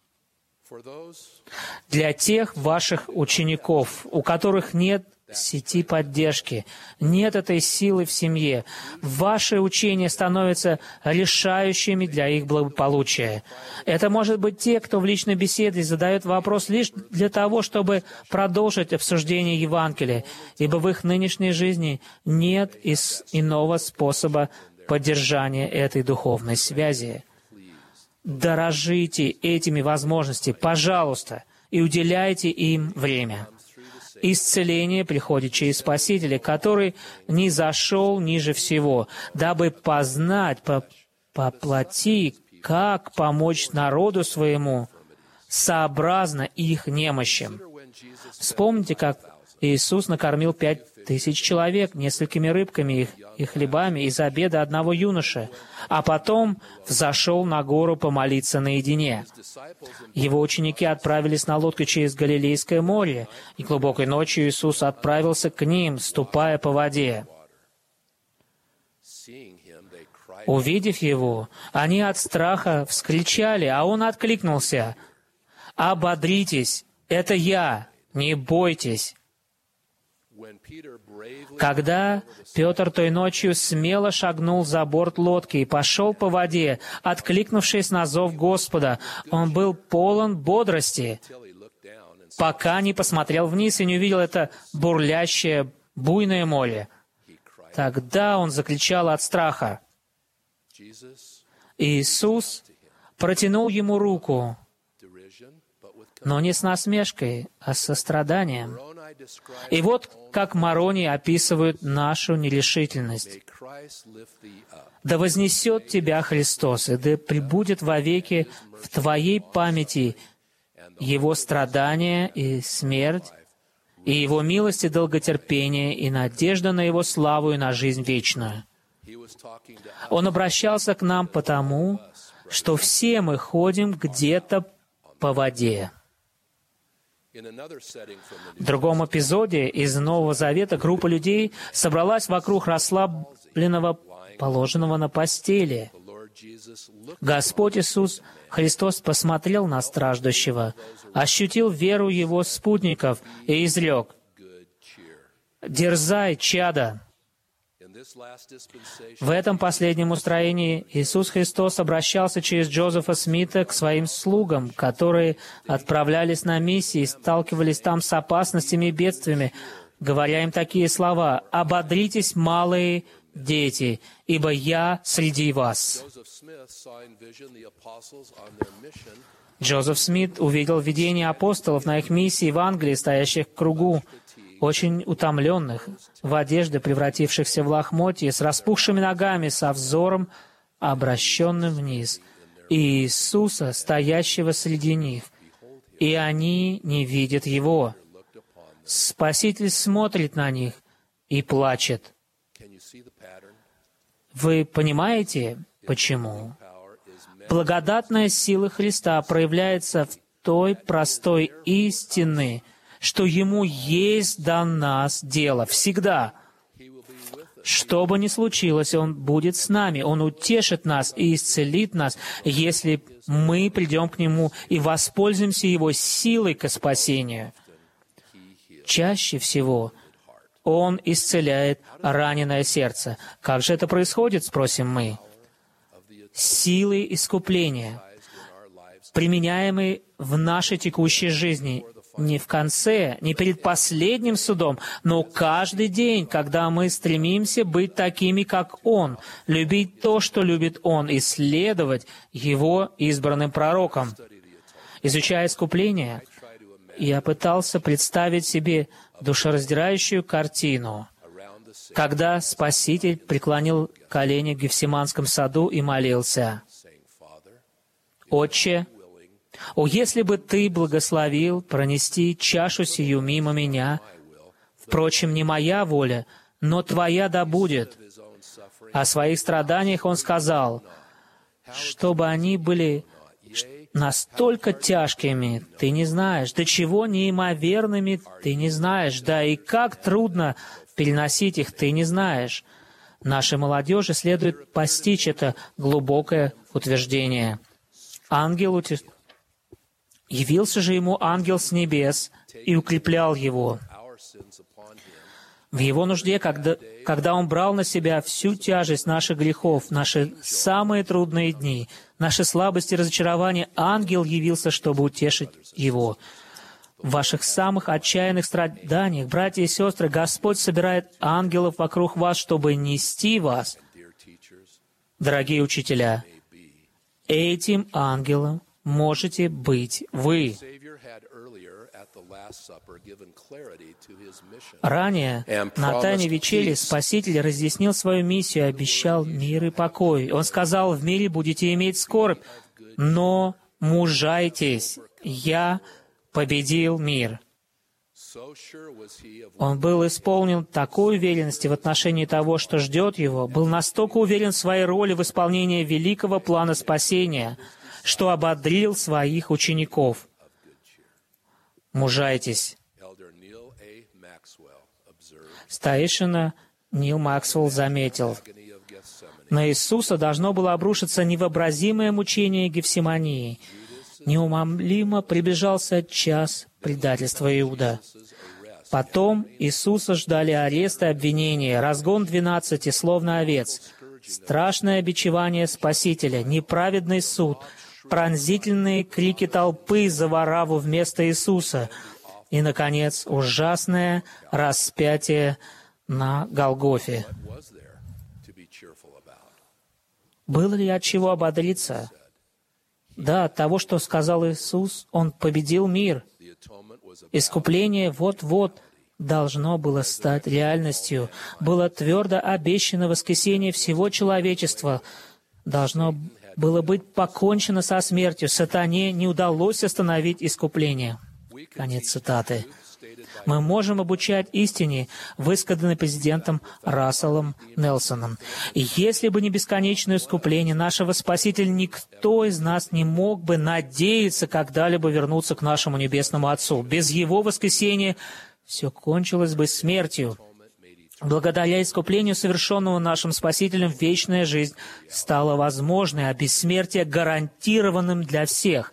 Для тех ваших учеников, у которых нет сети поддержки, нет этой силы в семье, ваши учения становятся решающими для их благополучия. Это может быть те, кто в личной беседе задает вопрос лишь для того, чтобы продолжить обсуждение Евангелия, ибо в их нынешней жизни нет иного способа поддержания этой духовной связи. Дорожите этими возможностями, пожалуйста, и уделяйте им время. Исцеление приходит через Спасителя, который низошел ниже всего, дабы познать по, по плоти, как помочь народу своему сообразно их немощам. Вспомните, как Иисус накормил пять тысяч человек несколькими рыбками их, и хлебами из обеда одного юноши, а потом взошел на гору помолиться наедине. Его ученики отправились на лодке через Галилейское море, и глубокой ночью Иисус отправился к ним, ступая по воде. Увидев Его, они от страха вскричали, а Он откликнулся: «Ободритесь, это Я, не бойтесь». Когда Петр той ночью смело шагнул за борт лодки и пошел по воде, откликнувшись на зов Господа, он был полон бодрости, пока не посмотрел вниз и не увидел это бурлящее, буйное море. Тогда он закричал от страха. Иисус протянул ему руку, но не с насмешкой, а с состраданием. И вот как Морони описывают нашу нерешительность. «Да вознесет тебя Христос, и да пребудет вовеки в твоей памяти Его страдания и смерть, и Его милость и долготерпение, и надежда на Его славу и на жизнь вечную». Он обращался к нам потому, что все мы ходим где-то по воде. В другом эпизоде из Нового Завета группа людей собралась вокруг расслабленного, положенного на постели. Господь Иисус Христос посмотрел на страждущего, ощутил веру Его спутников и изрек: «Дерзай, чадо!» В этом последнем устроении Иисус Христос обращался через Джозефа Смита к своим слугам, которые отправлялись на миссии и сталкивались там с опасностями и бедствиями, говоря им такие слова: «Ободритесь, малые дети, ибо Я среди вас». Джозеф Смит увидел видение апостолов на их миссии в Англии, стоящих в кругу, очень утомленных, в одежды, превратившихся в лохмотья, с распухшими ногами, со взором, обращенным вниз, и Иисуса, стоящего среди них, и они не видят Его. Спаситель смотрит на них и плачет. Вы понимаете, почему? Благодатная сила Христа проявляется в той простой истине, что Ему есть до нас дело всегда. Что бы ни случилось, Он будет с нами, Он утешит нас и исцелит нас, если мы придем к Нему и воспользуемся Его силой к спасению. Чаще всего Он исцеляет раненое сердце. Как же это происходит, спросим мы? Силой искупления, применяемой в нашей текущей жизни, не в конце, не перед последним судом, но каждый день, когда мы стремимся быть такими, как Он, любить то, что любит Он, и следовать Его избранным пророкам. Изучая искупление, я пытался представить себе душераздирающую картину, когда Спаситель преклонил колени в Гефсиманском саду и молился: «Отче, о, если бы Ты благословил пронести чашу сию мимо меня, впрочем, не моя воля, но Твоя да будет». О своих страданиях Он сказал: «Чтобы они были настолько тяжкими, Ты не знаешь, до чего неимоверными Ты не знаешь, да и как трудно переносить их Ты не знаешь». Нашей молодежи следует постичь это глубокое утверждение. Ангел утверждает, явился же ему ангел с небес и укреплял его. В его нужде, когда, когда он брал на себя всю тяжесть наших грехов, наши самые трудные дни, наши слабости и разочарования, ангел явился, чтобы утешить его. В ваших самых отчаянных страданиях, братья и сестры, Господь собирает ангелов вокруг вас, чтобы нести вас. Дорогие учителя, этим ангелом можете быть вы. Ранее, на Тайной вечере, Спаситель разъяснил свою миссию и обещал мир и покой. Он сказал: «В мире будете иметь скорбь, но мужайтесь, я победил мир». Он был исполнен такой уверенности в отношении того, что ждет его, был настолько уверен в своей роли в исполнении великого плана спасения, что ободрил своих учеников. «Мужайтесь». Старейшина Нил Максвелл заметил, на Иисуса должно было обрушиться невообразимое мучение Гефсимании. Неумолимо приближался час предательства Иуда. Потом Иисуса ждали арест и обвинения, разгон двенадцати, словно овец, страшное бичевание Спасителя, неправедный суд, пронзительные крики толпы за вораву вместо Иисуса и, наконец, ужасное распятие на Голгофе. Было ли от чего ободриться? Да, от того, что сказал Иисус, Он победил мир. Искупление вот-вот должно было стать реальностью. Было твердо обещано воскресение всего человечества. Должно было быть покончено со смертью. Сатане не удалось остановить искупление. Конец цитаты. Мы можем обучать истине, высказанной президентом Расселом Нельсоном. И если бы не бесконечное искупление нашего Спасителя, никто из нас не мог бы надеяться когда-либо вернуться к нашему Небесному Отцу. Без Его воскресения все кончилось бы смертью. Благодаря искуплению, совершенному нашим Спасителем, вечная жизнь стала возможной, а бессмертие гарантированным для всех.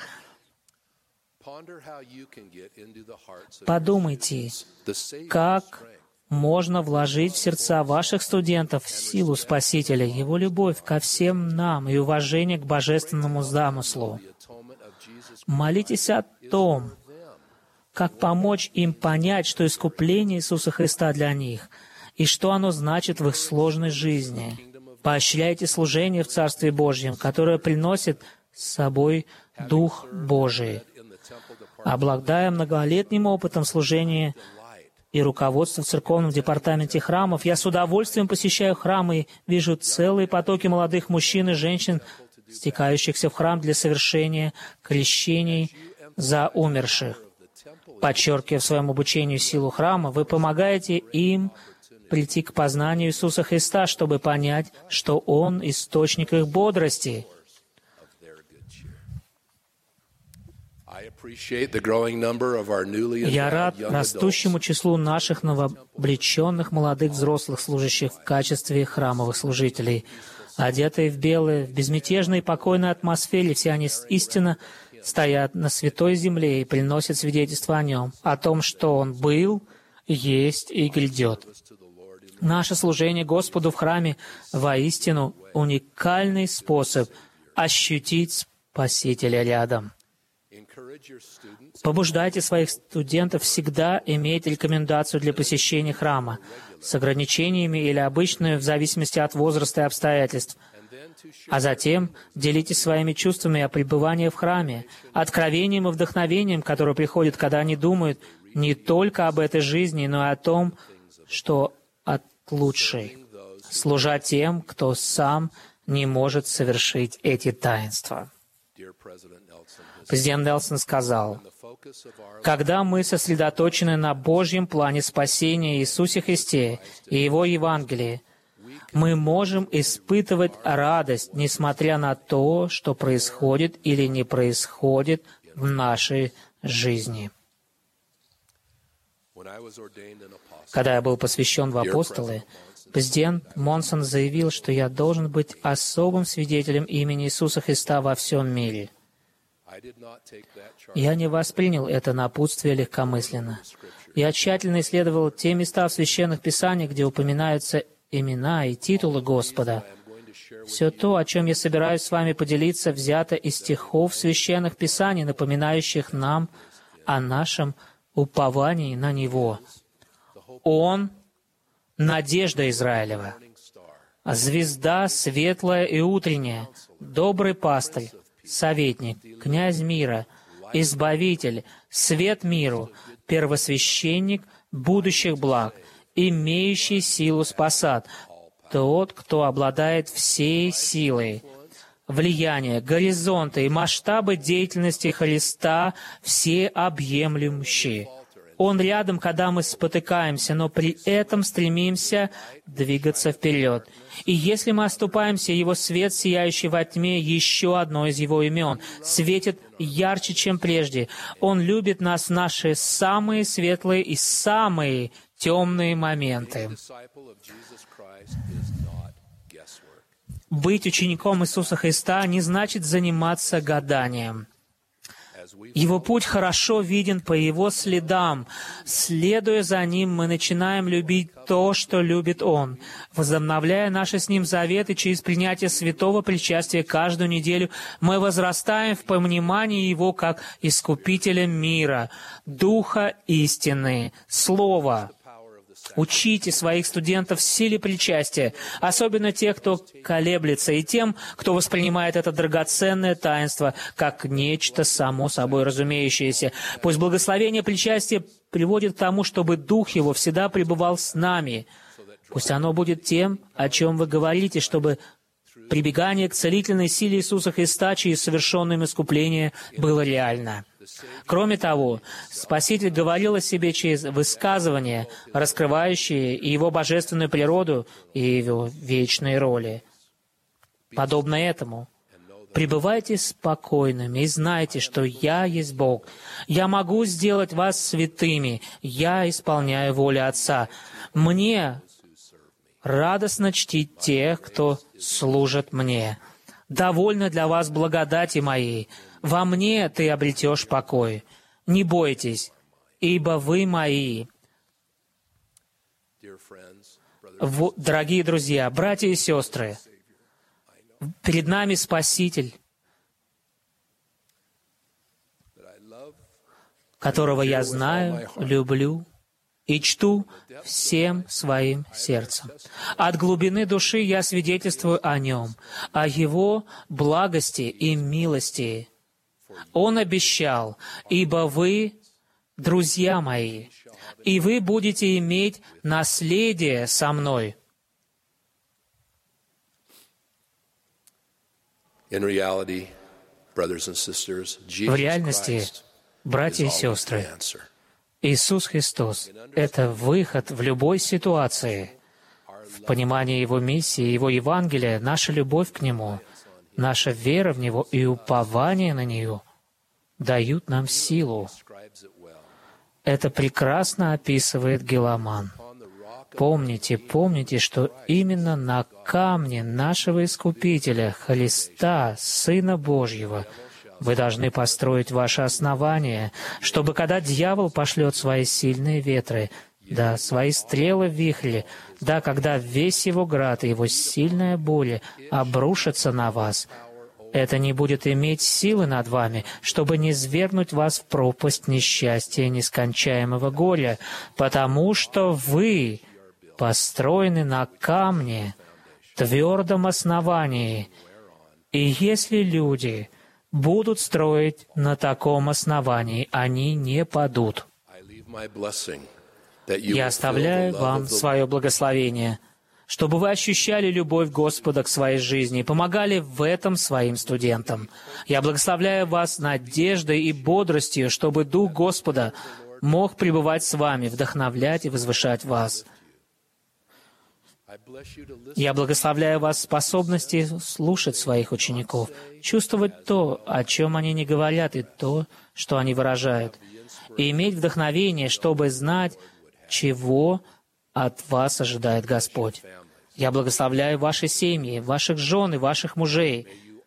Подумайте, как можно вложить в сердца ваших студентов силу Спасителя, Его любовь ко всем нам и уважение к божественному замыслу. Молитесь о том, как помочь им понять, что искупление Иисуса Христа для них, и что оно значит в их сложной жизни. Поощряйте служение в Царстве Божьем, которое приносит с собой Дух Божий. Обладая многолетним опытом служения и руководства в церковном департаменте храмов, я с удовольствием посещаю храмы и вижу целые потоки молодых мужчин и женщин, стекающихся в храм для совершения крещений за умерших. Подчеркивая в своем обучении силу храма, вы помогаете им прийти к познанию Иисуса Христа, чтобы понять, что Он — источник их бодрости. Я рад растущему числу наших новообреченных молодых взрослых служащих в качестве храмовых служителей. Одетые в белое, в безмятежной и покойной атмосфере, все они истинно стоят на святой земле и приносят свидетельство о Нем, о том, что Он был, есть и грядет. Наше служение Господу в храме воистину уникальный способ ощутить Спасителя рядом. Побуждайте своих студентов всегда иметь рекомендацию для посещения храма с ограничениями или обычную, в зависимости от возраста и обстоятельств. А затем делитесь своими чувствами о пребывании в храме, откровением и вдохновением, которое приходит, когда они думают не только об этой жизни, но и о том, что от лучшей, служа тем, кто сам не может совершить эти таинства. Президент Нельсон сказал, «Когда мы сосредоточены на Божьем плане спасения Иисусе Христе и Его Евангелии, мы можем испытывать радость, несмотря на то, что происходит или не происходит в нашей жизни». Когда я был посвящен в апостолы, президент Монсон заявил, что я должен быть особым свидетелем имени Иисуса Христа во всем мире. Я не воспринял это напутствие легкомысленно. Я тщательно исследовал те места в Священных Писаниях, где упоминаются имена и титулы Господа. Все то, о чем я собираюсь с вами поделиться, взято из стихов Священных Писаний, напоминающих нам о нашем уповании на Него. Он — надежда Израилева, звезда светлая и утренняя, добрый пастырь, советник, князь мира, Избавитель, свет миру, первосвященник будущих благ, имеющий силу спасать, тот, кто обладает всей силой, влияние, горизонты и масштабы деятельности Христа всеобъемлющие. Он рядом, когда мы спотыкаемся, но при этом стремимся двигаться вперед. И если мы оступаемся, Его свет, сияющий во тьме, еще одно из Его имен, светит ярче, чем прежде. Он любит нас в наши самые светлые и самые темные моменты. Быть учеником Иисуса Христа не значит заниматься гаданием. Его путь хорошо виден по Его следам. Следуя за Ним, мы начинаем любить то, что любит Он. Возобновляя наши с Ним заветы через принятие святого причастия каждую неделю, мы возрастаем в понимании Его как Искупителя мира, Духа истины, Слова. Учите своих студентов силе причастия, особенно тех, кто колеблется, и тем, кто воспринимает это драгоценное таинство как нечто само собой разумеющееся. Пусть благословение причастия приводит к тому, чтобы Дух Его всегда пребывал с нами. Пусть оно будет тем, о чем вы говорите, чтобы прибегание к целительной силе Иисуса Христа через совершенное им искупление было реально. Кроме того, Спаситель говорил о себе через высказывания, раскрывающие и Его божественную природу, и Его вечные роли. Подобно этому, пребывайте спокойными и знайте, что Я есть Бог. Я могу сделать вас святыми. Я исполняю волю Отца. Мне радостно чтить тех, кто служит Мне. Довольно для вас благодати Моей. Во Мне ты обретешь покой. Не бойтесь, ибо вы Мои. В... Дорогие друзья, братья и сестры, перед нами Спаситель, которого я знаю, люблю и чту всем своим сердцем. От глубины души я свидетельствую о Нем, о Его благости и милости. Он обещал: «Ибо вы, друзья мои, и вы будете иметь наследие со мной». В реальности, братья и сестры, Иисус Христос — это выход в любой ситуации. В понимании Его миссии, Его Евангелия, наша любовь к Нему, наша вера в Него и упование на Нее дают нам силу. Это прекрасно описывает Геламан. Помните, помните, что именно на камне нашего Искупителя, Христа, Сына Божьего, вы должны построить ваше основание, чтобы, когда дьявол пошлет свои сильные ветры, да, свои стрелы в вихре, да, когда весь его град и его сильная буря обрушатся на вас, это не будет иметь силы над вами, чтобы не свергнуть вас в пропасть несчастья и нескончаемого горя, потому что вы построены на камне, твердом основании. И если люди будут строить на таком основании, они не падут. Я оставляю вам свое благословение, чтобы вы ощущали любовь Господа к своей жизни и помогали в этом своим студентам. Я благословляю вас надеждой и бодростью, чтобы Дух Господа мог пребывать с вами, вдохновлять и возвышать вас. Я благословляю вас способности слушать своих учеников, чувствовать то, о чем они не говорят, и то, что они выражают, и иметь вдохновение, чтобы знать, чего от вас ожидает Господь. Я благословляю ваши семьи, ваших жен и ваших мужей.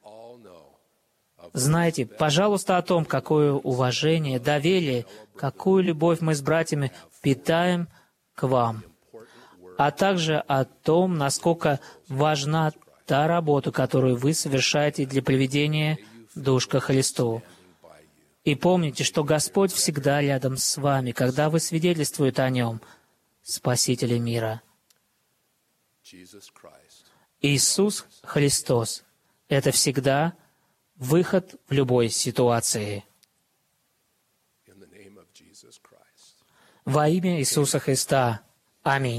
Знайте, пожалуйста, о том, какое уважение, доверие, какую любовь мы с братьями питаем к вам, а также о том, насколько важна та работа, которую вы совершаете для приведения душ ко Христу. И помните, что Господь всегда рядом с вами, когда вы свидетельствуете о Нем, Спасителе мира. Иисус Христос — это всегда выход в любой ситуации. Во имя Иисуса Христа. Аминь.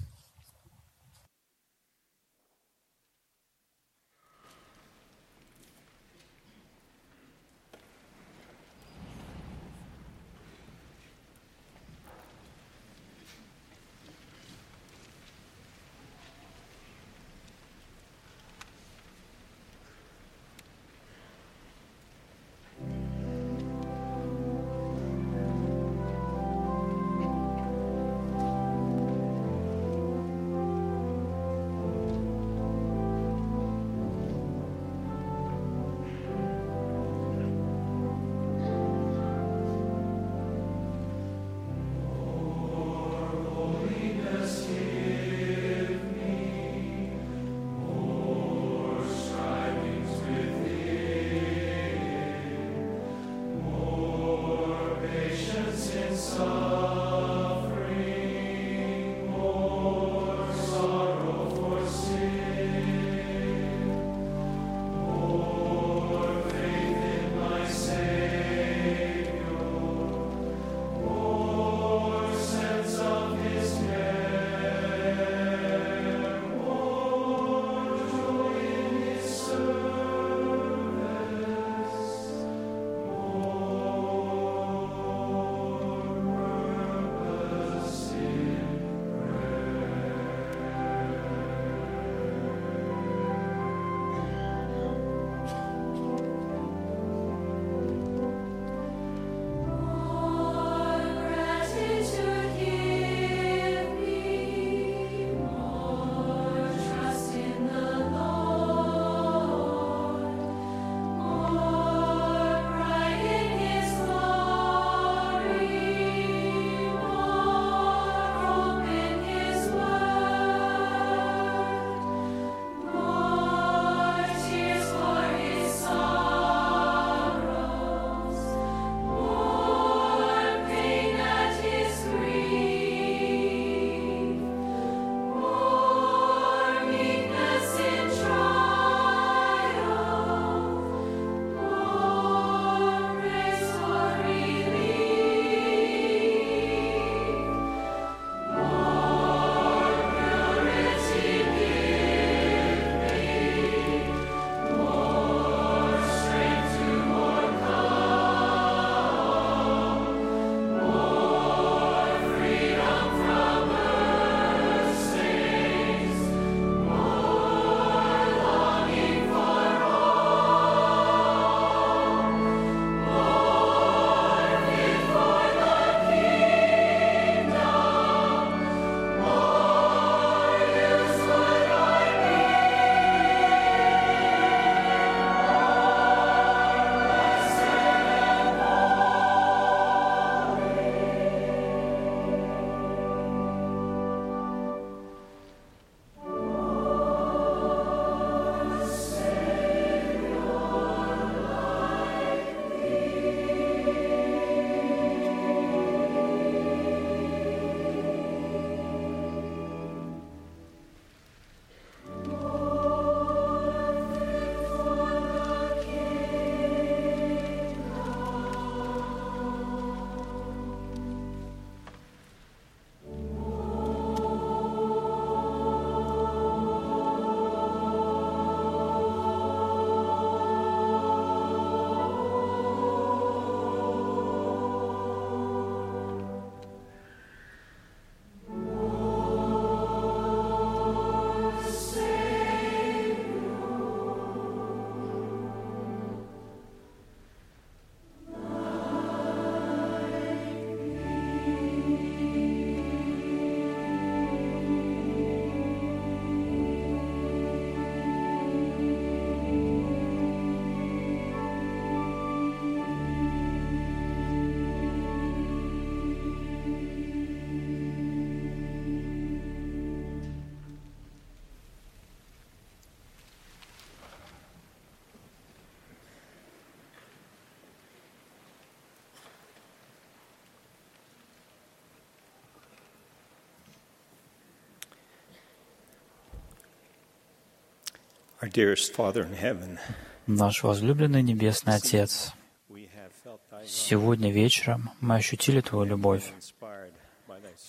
Наш возлюбленный Небесный Отец, сегодня вечером мы ощутили Твою любовь,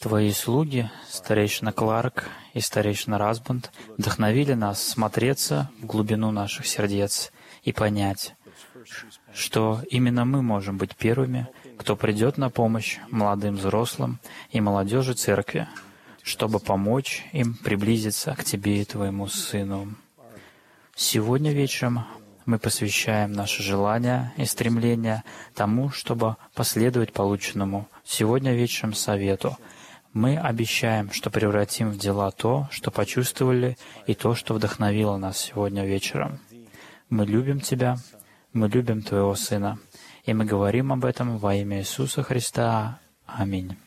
Твои слуги, старейшина Кларк и старейшина Расбанд, вдохновили нас смотреться в глубину наших сердец и понять, что именно мы можем быть первыми, кто придет на помощь молодым взрослым и молодежи церкви, чтобы помочь им приблизиться к Тебе и Твоему Сыну. Сегодня вечером мы посвящаем наши желания и стремления тому, чтобы последовать полученному сегодня вечером совету. Мы обещаем, что превратим в дела то, что почувствовали, и то, что вдохновило нас сегодня вечером. Мы любим Тебя, мы любим Твоего Сына, и мы говорим об этом во имя Иисуса Христа. Аминь.